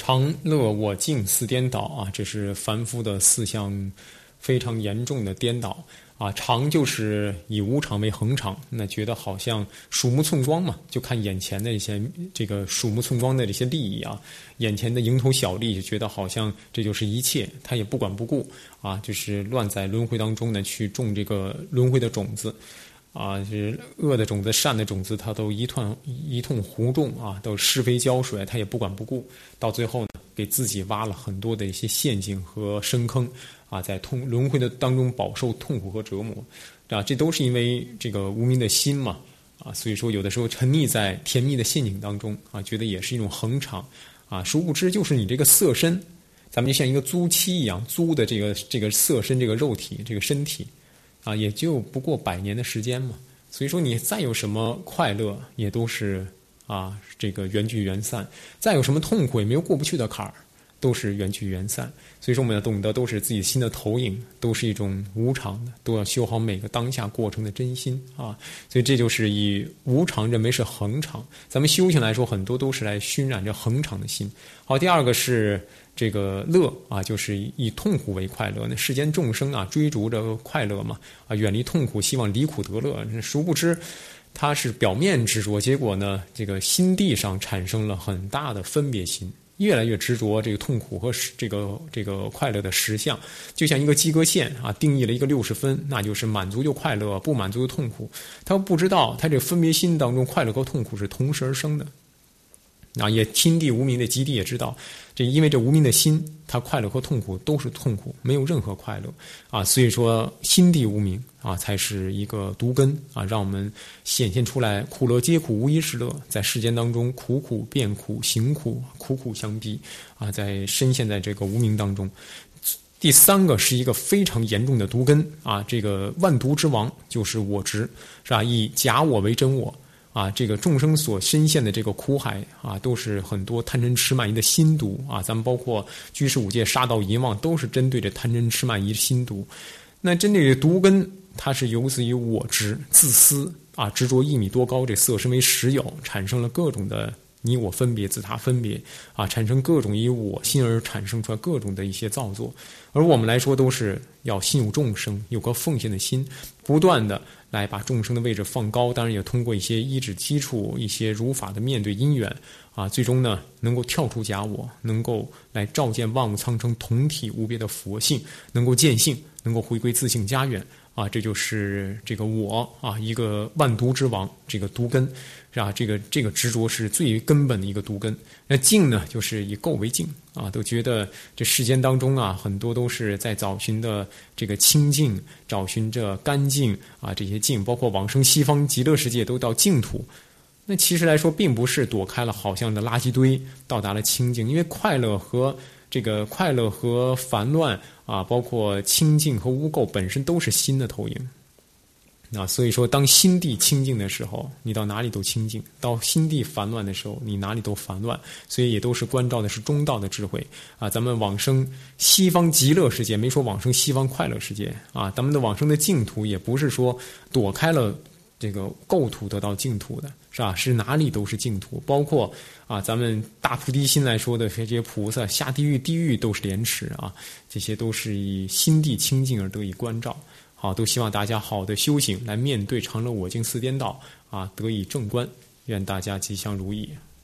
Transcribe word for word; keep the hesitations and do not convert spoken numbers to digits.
常乐我净四颠倒啊，这是凡夫的四项非常严重的颠倒啊。常就是以无常为恒常，那觉得好像鼠目寸光嘛，就看眼前的一些这个鼠目寸光的这些利益啊，眼前的蝇头小利，就觉得好像这就是一切，他也不管不顾啊，就是乱在轮回当中呢去种这个轮回的种子。啊，是恶的种子、善的种子，他都一通一通胡种啊，都是非浇水，他也不管不顾，到最后呢，给自己挖了很多的一些陷阱和深坑啊，在痛轮回的当中饱受痛苦和折磨啊，这都是因为这个无明的心嘛啊，所以说有的时候沉溺在甜蜜的陷阱当中啊，觉得也是一种恒常啊，殊不知就是你这个色身，咱们就像一个租期一样，租的这个这个色身、这个肉体、这个身体。啊，也就不过百年的时间嘛，所以说你再有什么快乐，也都是啊，这个缘聚缘散；再有什么痛苦，也没有过不去的坎儿，都是缘聚缘散。所以说，我们要懂得，都是自己心的投影，都是一种无常的，都要修好每个当下过程的真心啊。所以这就是以无常认为是恒常。咱们修行来说，很多都是来熏染着恒常的心。好，第二个是。这个乐啊，就是以痛苦为快乐。那世间众生啊，追逐着快乐嘛，啊，远离痛苦，希望离苦得乐。殊不知，他是表面执着，结果呢，这个心地上产生了很大的分别心，越来越执着这个痛苦和这个这个快乐的实相，就像一个及格线啊，定义了一个六十分，那就是满足就快乐，不满足就痛苦。他不知道，他这个分别心当中，快乐和痛苦是同时而生的。啊，也心地无明的基地也知道，这因为这无明的心，它快乐和痛苦都是痛苦，没有任何快乐啊。所以说，心地无明啊，才是一个毒根啊，让我们显现出来苦乐皆苦，无一是乐。在世间当中，苦苦变苦，行苦苦苦相逼啊，在深陷在这个无明当中。第三个是一个非常严重的毒根啊，这个万毒之王就是我执，是吧？以假我为真我。啊，这个众生所深陷的这个苦海啊，都是很多贪嗔痴慢疑的心毒啊。咱们包括居士五戒、杀盗淫妄，都是针对着贪嗔痴慢疑的心毒。那针对毒根，它是由自于我执、自私啊，执着一米多高这色身为实有，产生了各种的你我分别、自他分别啊，产生各种以我心而产生出来各种的一些造作。而我们来说，都是要心有众生，有个奉献的心，不断的来把众生的位置放高。当然也通过一些依止基础、一些如法的面对因缘啊，最终呢能够跳出假我，能够来照见万物苍生同体无别的佛性，能够见性，能够回归自性家园啊，这就是这个我啊，一个万毒之王，这个毒根是吧？这个这个执着是最根本的一个毒根。那净呢，就是以垢为净啊，都觉得这世间当中啊，很多都是在找寻的这个清净，找寻着干净啊，这些净，包括往生西方极乐世界都到净土。那其实来说，并不是躲开了好像的垃圾堆，到达了清净，因为快乐和这个快乐和烦乱啊，包括清净和污垢本身都是心的投影。啊，所以说，当心地清净的时候，你到哪里都清净；到心地烦乱的时候，你哪里都烦乱。所以也都是关照的是中道的智慧啊。咱们往生西方极乐世界，没说往生西方快乐世界啊。咱们的往生的净土，也不是说躲开了这个垢土得到净土的，是吧？是哪里都是净土，包括啊，咱们大菩提心来说的这些菩萨下地狱，地狱都是莲池啊，这些都是以心地清净而得以关照。好，都希望大家好的修行来面对常乐我净四颠倒啊，得以正观。愿大家吉祥如意。